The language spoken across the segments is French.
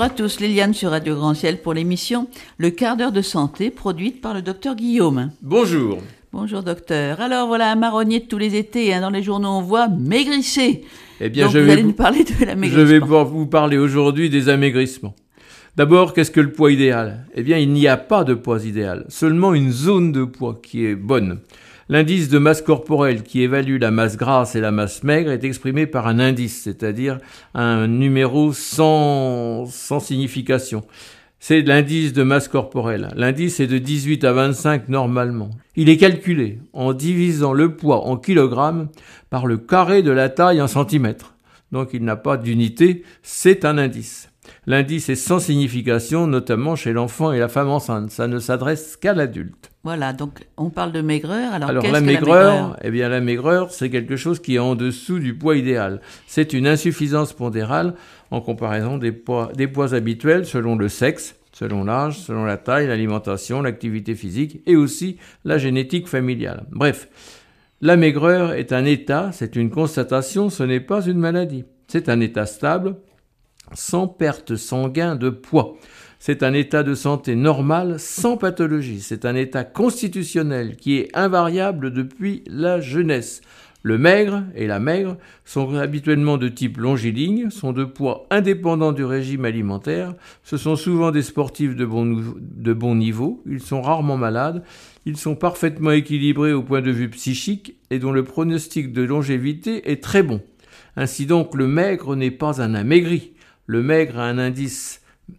à tous, Léliane sur Radio Grand Ciel pour l'émission Le quart d'heure de santé produite par le docteur Guillaume. Bonjour. Bonjour docteur. Alors voilà un marronnier de tous les étés, dans les journaux on voit maigrissez. Eh bien, donc vous allez nous parler de l'amaigrissement. Je vais vous parler aujourd'hui des amaigrissements. D'abord, qu'est-ce que le poids idéal ? Eh bien, il n'y a pas de poids idéal, seulement une zone de poids qui est bonne. L'indice de masse corporelle qui évalue la masse grasse et la masse maigre est exprimé par un indice, c'est-à-dire un numéro sans signification. C'est l'indice de masse corporelle. L'indice est de 18 à 25 normalement. Il est calculé en divisant le poids en kilogrammes par le carré de la taille en centimètres. Donc il n'a pas d'unité, c'est un indice. L'indice est sans signification, notamment chez l'enfant et la femme enceinte. Ça ne s'adresse qu'à l'adulte. Voilà, donc on parle de maigreur. Alors la qu'est-ce que la maigreur ? Eh bien, la maigreur, c'est quelque chose qui est en dessous du poids idéal. C'est une insuffisance pondérale en comparaison des poids habituels selon le sexe, selon l'âge, selon la taille, l'alimentation, l'activité physique et aussi la génétique familiale. Bref, la maigreur est un état, c'est une constatation, ce n'est pas une maladie. C'est un état stable, sans perte, sans gain de poids. C'est un état de santé normal, sans pathologie. C'est un état constitutionnel qui est invariable depuis la jeunesse. Le maigre et la maigre sont habituellement de type longiligne, sont de poids indépendant du régime alimentaire. Ce sont souvent des sportifs de bon niveau. Ils sont rarement malades. Ils sont parfaitement équilibrés au point de vue psychique et dont le pronostic de longévité est très bon. Ainsi donc, le maigre n'est pas un amaigri. Le maigre a un indice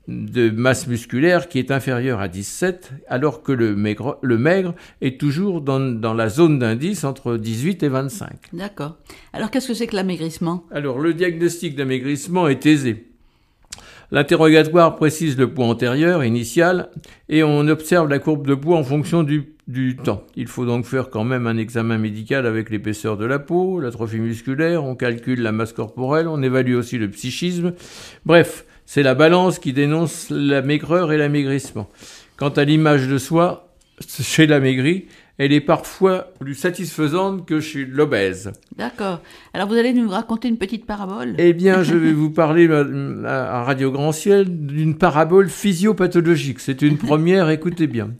de masse musculaire qui est inférieur à 17, alors que le maigre est toujours dans la zone d'indice entre 18 et 25. D'accord. Alors qu'est-ce que c'est que l'amaigrissement ? Alors le diagnostic d'amaigrissement est aisé. L'interrogatoire précise le poids antérieur, initial, et on observe la courbe de poids en fonction du temps. Il faut donc faire quand même un examen médical avec l'épaisseur de la peau, l'atrophie musculaire, on calcule la masse corporelle, on évalue aussi le psychisme. Bref, c'est la balance qui dénonce la maigreur et l'amaigrissement. Quant à l'image de soi, chez l'amaigri, elle est parfois plus satisfaisante que chez l'obèse. D'accord. Alors vous allez nous raconter une petite parabole ? Eh bien, je vais vous parler à Radio Grand Ciel d'une parabole physiopathologique. C'est une première, écoutez bien.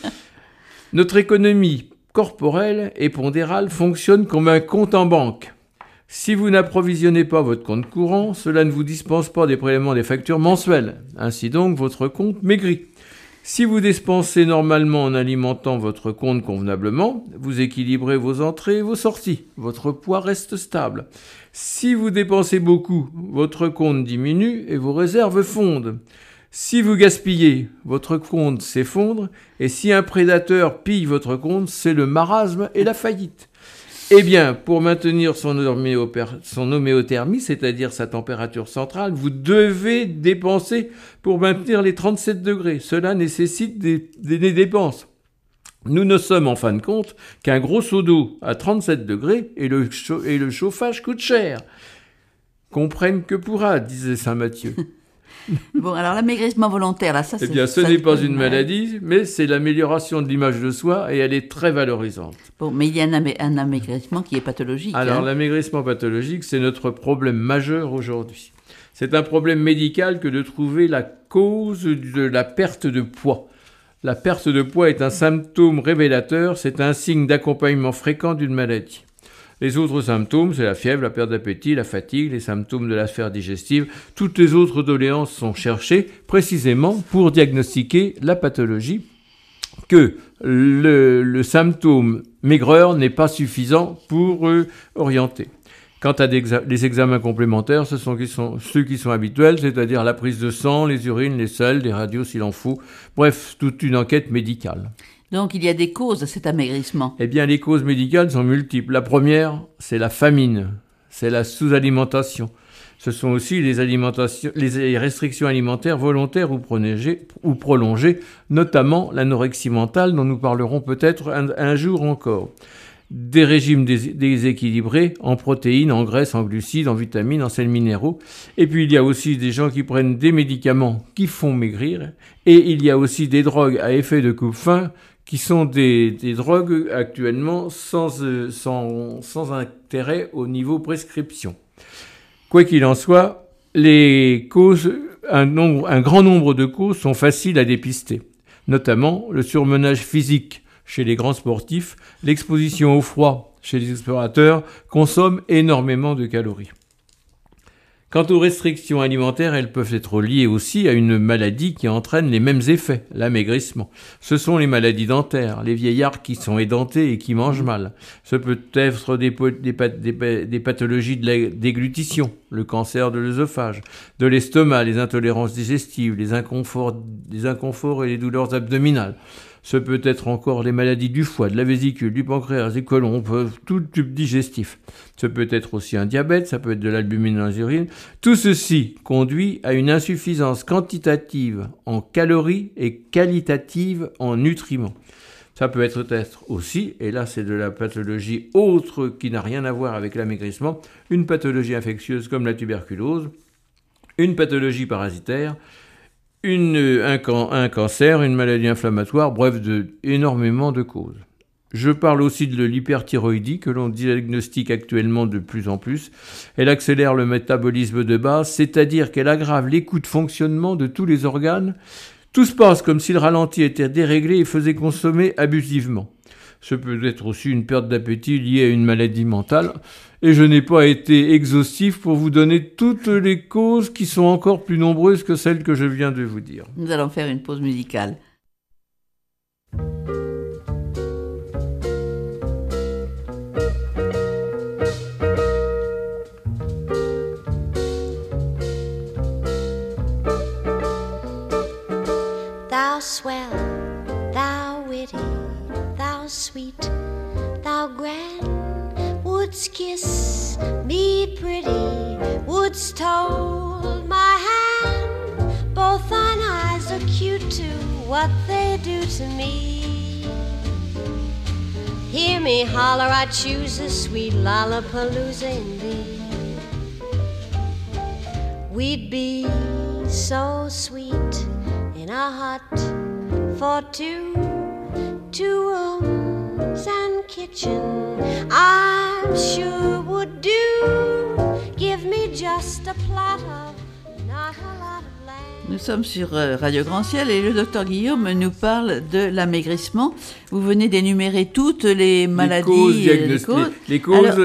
Notre économie corporelle et pondérale fonctionne comme un compte en banque. Si vous n'approvisionnez pas votre compte courant, cela ne vous dispense pas des prélèvements des factures mensuelles. Ainsi donc, votre compte maigrit. Si vous dépensez normalement en alimentant votre compte convenablement, vous équilibrez vos entrées et vos sorties. Votre poids reste stable. Si vous dépensez beaucoup, votre compte diminue et vos réserves fondent. Si vous gaspillez, votre compte s'effondre. Et si un prédateur pille votre compte, c'est le marasme et la faillite. Eh bien, pour maintenir son homéothermie, c'est-à-dire sa température centrale, vous devez dépenser pour maintenir les 37 degrés. Cela nécessite des dépenses. Nous ne sommes en fin de compte qu'un gros seau d'eau à 37 degrés et le chauffage coûte cher. Comprenne que pourra, disait saint Matthieu. Bon, alors l'amaigrissement volontaire, là, ça c'est... Eh bien, ce n'est pas une maladie, mais c'est l'amélioration de l'image de soi et elle est très valorisante. Bon, mais il y a un amaigrissement qui est pathologique. Alors, l'amaigrissement pathologique, c'est notre problème majeur aujourd'hui. C'est un problème médical que de trouver la cause de la perte de poids. La perte de poids est un symptôme révélateur, c'est un signe d'accompagnement fréquent d'une maladie. Les autres symptômes, c'est la fièvre, la perte d'appétit, la fatigue, les symptômes de la sphère digestive. Toutes les autres doléances sont cherchées précisément pour diagnostiquer la pathologie, que le symptôme maigreur n'est pas suffisant pour orienter. Quant à les examens complémentaires, ce sont ceux qui sont habituels, c'est-à-dire la prise de sang, les urines, les selles, les radios s'il en faut. Bref, toute une enquête médicale. Donc il y a des causes à cet amaigrissement. Eh bien, les causes médicales sont multiples. La première, c'est la famine, c'est la sous-alimentation. Ce sont aussi les restrictions alimentaires volontaires ou prolongées, notamment l'anorexie mentale dont nous parlerons peut-être un jour encore. Des régimes déséquilibrés en protéines, en graisses, en glucides, en vitamines, en sels minéraux. Et puis il y a aussi des gens qui prennent des médicaments qui font maigrir. Et il y a aussi des drogues à effet de coupe-faim qui sont des drogues actuellement sans intérêt au niveau prescription. Quoi qu'il en soit, les causes un grand nombre de causes sont faciles à dépister, notamment le surmenage physique chez les grands sportifs, l'exposition au froid chez les explorateurs consomme énormément de calories. Quant aux restrictions alimentaires, elles peuvent être liées aussi à une maladie qui entraîne les mêmes effets, l'amaigrissement. Ce sont les maladies dentaires, les vieillards qui sont édentés et qui mangent mal. Ce peut être des pathologies de la déglutition, le cancer de l'œsophage, de l'estomac, les intolérances digestives, les inconforts et les douleurs abdominales. Ce peut être encore les maladies du foie, de la vésicule, du pancréas, des côlons, tout tube digestif. Ce peut être aussi un diabète, ça peut être de l'albumine dans les urines. Tout ceci conduit à une insuffisance quantitative en calories et qualitative en nutriments. Ça peut être aussi, et là c'est de la pathologie autre qui n'a rien à voir avec l'amaigrissement, une pathologie infectieuse comme la tuberculose, une pathologie parasitaire, un cancer, une maladie inflammatoire, bref, énormément de causes. Je parle aussi de l'hyperthyroïdie que l'on diagnostique actuellement de plus en plus. Elle accélère le métabolisme de base, c'est-à-dire qu'elle aggrave les coûts de fonctionnement de tous les organes. Tout se passe comme si le ralenti était déréglé et faisait consommer abusivement. Ce peut être aussi une perte d'appétit liée à une maladie mentale. Et je n'ai pas été exhaustif pour vous donner toutes les causes qui sont encore plus nombreuses que celles que je viens de vous dire. Nous allons faire une pause musicale. Thou swell, thou witty, thou sweet, thou grand, wouldst kiss me pretty, wouldst hold my hand. Both thine eyes are cute too, what they do to me. Hear me holler, I choose a sweet Lollapalooza in thee. We'd be so sweet in a hut for two rooms and kitchen, I'm sure would do. Give me just a plot of, not a lot of land. Nous sommes sur Radio Grand Ciel et le docteur Guillaume nous parle de l'amaigrissement. Vous venez d'énumérer toutes les maladies, les causes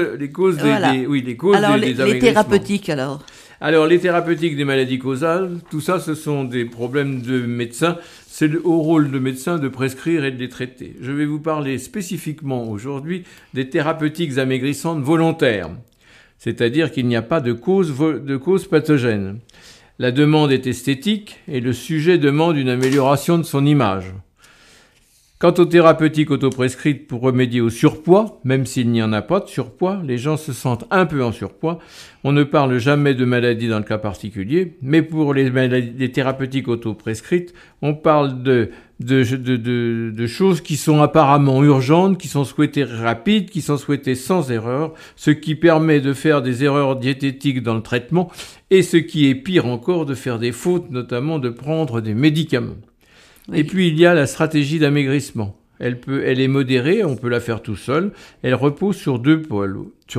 des thérapeutiques alors. Alors, les thérapeutiques des maladies causales, tout ça, ce sont des problèmes de médecins. C'est au rôle de médecin de prescrire et de les traiter. Je vais vous parler spécifiquement aujourd'hui des thérapeutiques amaigrissantes volontaires, c'est-à-dire qu'il n'y a pas de cause pathogène. La demande est esthétique et le sujet demande une amélioration de son image. Quant aux thérapeutiques autoprescrites pour remédier au surpoids, même s'il n'y en a pas de surpoids, les gens se sentent un peu en surpoids. On ne parle jamais de maladie dans le cas particulier, mais pour les thérapeutiques autoprescrites, on parle de choses qui sont apparemment urgentes, qui sont souhaitées rapides, qui sont souhaitées sans erreur, ce qui permet de faire des erreurs diététiques dans le traitement, et ce qui est pire encore, de faire des fautes, notamment de prendre des médicaments. Oui. Et puis il y a la stratégie d'amaigrissement. Elle est modérée, on peut la faire tout seul. Elle repose sur deux pôles.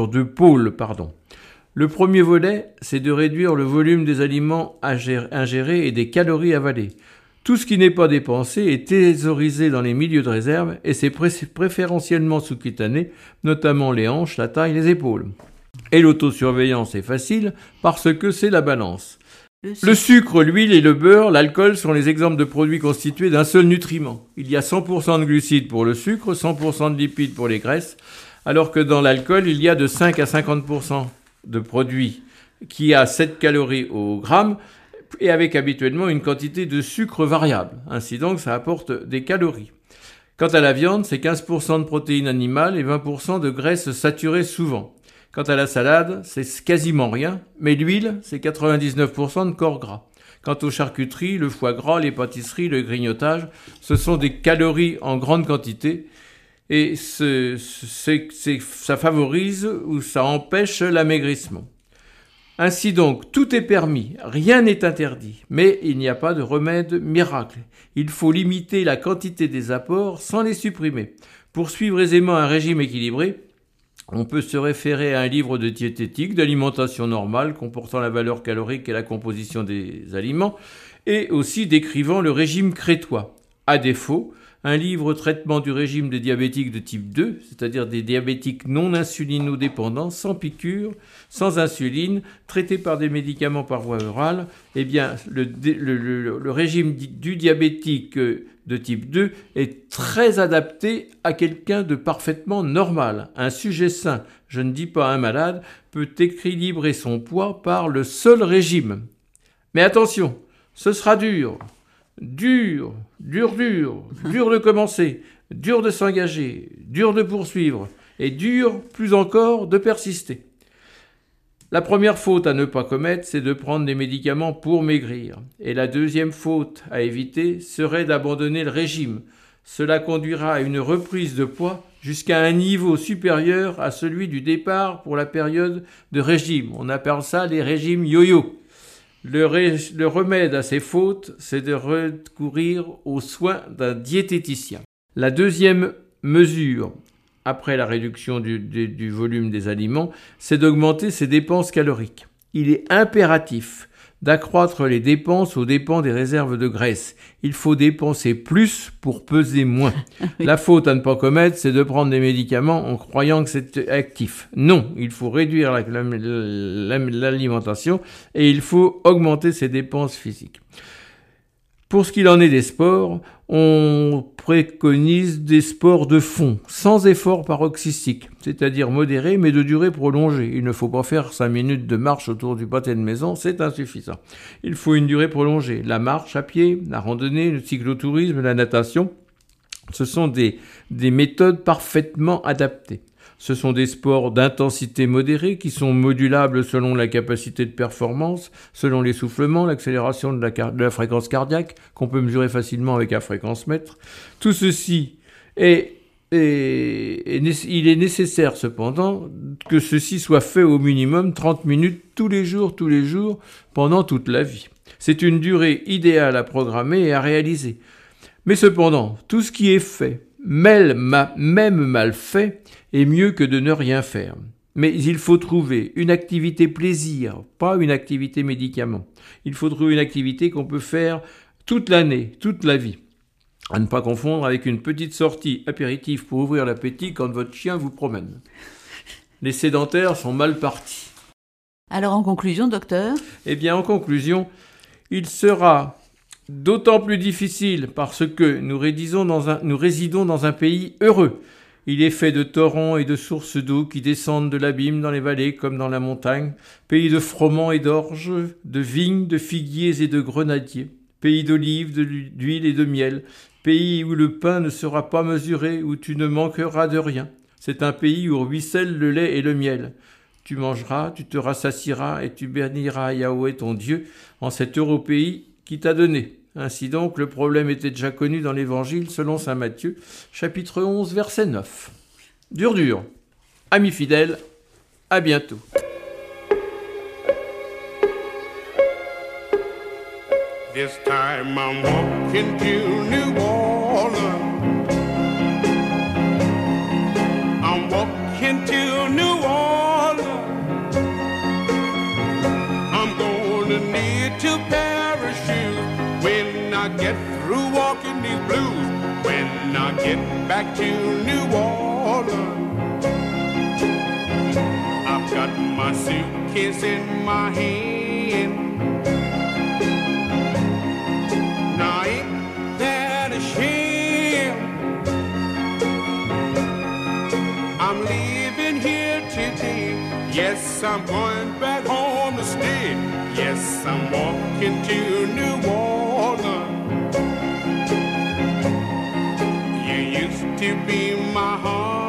Le premier volet, c'est de réduire le volume des aliments ingérés et des calories avalées. Tout ce qui n'est pas dépensé est thésaurisé dans les milieux de réserve et c'est préférentiellement sous-cutané, notamment les hanches, la taille, les épaules. Et l'autosurveillance est facile parce que c'est la balance. Le sucre, l'huile et le beurre, l'alcool sont les exemples de produits constitués d'un seul nutriment. Il y a 100% de glucides pour le sucre, 100% de lipides pour les graisses, alors que dans l'alcool, il y a de 5 à 50% de produits qui a 7 calories au gramme et avec habituellement une quantité de sucre variable. Ainsi donc, ça apporte des calories. Quant à la viande, c'est 15% de protéines animales et 20% de graisses saturées souvent. Quant à la salade, c'est quasiment rien, mais l'huile, c'est 99% de corps gras. Quant aux charcuteries, le foie gras, les pâtisseries, le grignotage, ce sont des calories en grande quantité et ça favorise ou ça empêche l'amaigrissement. Ainsi donc, tout est permis, rien n'est interdit, mais il n'y a pas de remède miracle. Il faut limiter la quantité des apports sans les supprimer. Pour suivre aisément un régime équilibré, On peut se référer à un livre de diététique, d'alimentation normale, comportant la valeur calorique et la composition des aliments, et aussi décrivant le régime crétois. À défaut, un livre traitement du régime des diabétiques de type 2, c'est-à-dire des diabétiques non insulinodépendants, sans piqûre, sans insuline, traités par des médicaments par voie orale. Eh bien, le régime du diabétique de type 2 est très adapté à quelqu'un de parfaitement normal. Un sujet sain, je ne dis pas un malade, peut équilibrer son poids par le seul régime. Mais attention, ce sera dur de commencer, dur de s'engager, dur de poursuivre, et dur, plus encore, de persister. La première faute à ne pas commettre, c'est de prendre des médicaments pour maigrir. Et la deuxième faute à éviter serait d'abandonner le régime. Cela conduira à une reprise de poids jusqu'à un niveau supérieur à celui du départ pour la période de régime. On appelle ça les régimes yo-yo. Le remède à ces fautes, c'est de recourir aux soins d'un diététicien. La deuxième mesure, après la réduction du volume des aliments, c'est d'augmenter ses dépenses caloriques. Il est impératif d'accroître les dépenses aux dépens des réserves de graisse. Il faut dépenser plus pour peser moins. Oui. La faute à ne pas commettre, c'est de prendre des médicaments en croyant que c'est actif. Non, il faut réduire l'alimentation et il faut augmenter ses dépenses physiques. Pour ce qu'il en est des sports, on préconise des sports de fond, sans effort paroxystique, c'est-à-dire modéré mais de durée prolongée. Il ne faut pas faire 5 minutes de marche autour du pâté de maison, c'est insuffisant. Il faut une durée prolongée. La marche à pied, la randonnée, le cyclotourisme, la natation, ce sont des méthodes parfaitement adaptées. Ce sont des sports d'intensité modérée qui sont modulables selon la capacité de performance, selon l'essoufflement, l'accélération de la fréquence cardiaque, qu'on peut mesurer facilement avec un fréquence-mètre. Tout ceci il est nécessaire cependant que ceci soit fait au minimum 30 minutes tous les jours, pendant toute la vie. C'est une durée idéale à programmer et à réaliser. Mais cependant, tout ce qui est fait, même mal fait, est mieux que de ne rien faire. Mais il faut trouver une activité plaisir, pas une activité médicament. Il faut trouver une activité qu'on peut faire toute l'année, toute la vie. À ne pas confondre avec une petite sortie apéritif pour ouvrir l'appétit quand votre chien vous promène. Les sédentaires sont mal partis. Alors en conclusion, docteur ? Eh bien en conclusion, il sera d'autant plus difficile parce que nous résidons dans un pays heureux. Il est fait de torrents et de sources d'eau qui descendent de l'abîme dans les vallées comme dans la montagne, pays de froment et d'orge, de vignes, de figuiers et de grenadiers, pays d'olives, d'huile et de miel, pays où le pain ne sera pas mesuré, où tu ne manqueras de rien. C'est un pays où ruisselle le lait et le miel. Tu mangeras, tu te rassasieras et tu béniras Yahweh ton Dieu en cet heureux pays qui t'a donné. Ainsi donc, le problème était déjà connu dans l'Évangile selon saint Matthieu, chapitre 11, verset 9. Dur. Amis fidèles, à bientôt. This time I'm walking to New Orleans. I'm walking to New Orleans. I'm gonna need to parachute when I get through walking these blues, when I get back to New Orleans. I've got my suitcase in my hand. Now ain't that a shame? I'm leaving here today. Yes, I'm going back home to stay. Yes, I'm walking to New Orleans. You used to be my heart.